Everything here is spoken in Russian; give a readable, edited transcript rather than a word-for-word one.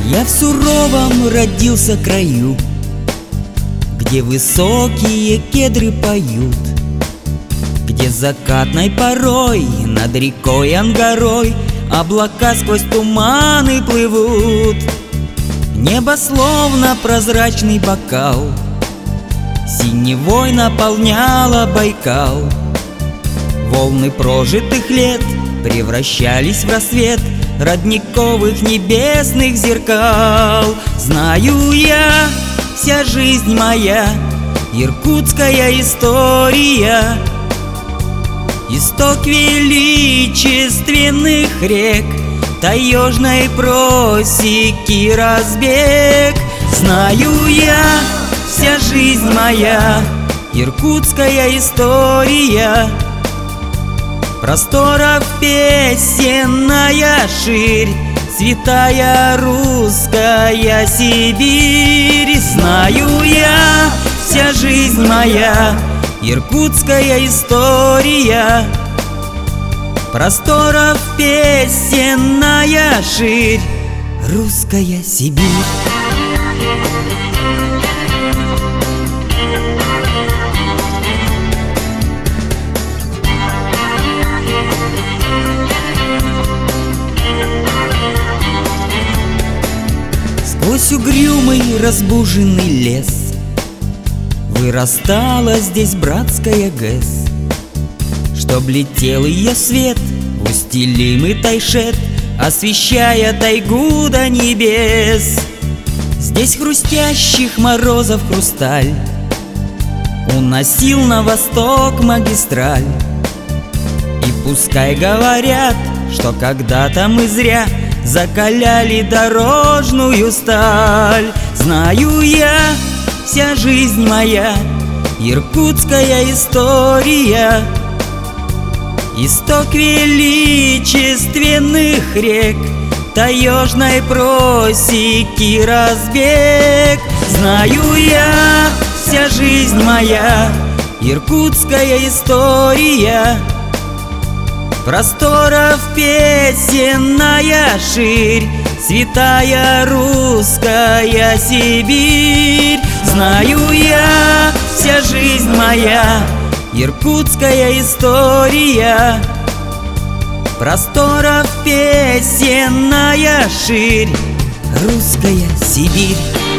Я в суровом родился краю, где высокие кедры поют, где закатной порой над рекой Ангарой облака сквозь туманы плывут. Небо словно прозрачный бокал синевой наполняло Байкал. Волны прожитых лет превращались в рассвет родниковых небесных зеркал. Знаю я, вся жизнь моя иркутская история, исток величественных рек, таежной просеки разбег. Знаю я, вся жизнь моя иркутская история, просторов песенная ширь, святая русская Сибирь. Знаю я, вся жизнь моя иркутская история, просторов песенная ширь, русская Сибирь. Сквозь угрюмый разбуженный лес вырастала здесь братская ГЭС, чтоб летел ее свет в устилимый тайшет, освещая тайгу до небес. Здесь хрустящих морозов хрусталь уносил на восток магистраль. И пускай говорят, что когда-то мы зря закаляли дорожную сталь, знаю я, вся жизнь моя иркутская история, исток величественных рек, таежной просеки разбег. Знаю я, вся жизнь моя иркутская история, просторов песенная ширь, святая русская Сибирь. Знаю я, вся жизнь моя иркутская история, просторов песенная ширь, русская Сибирь.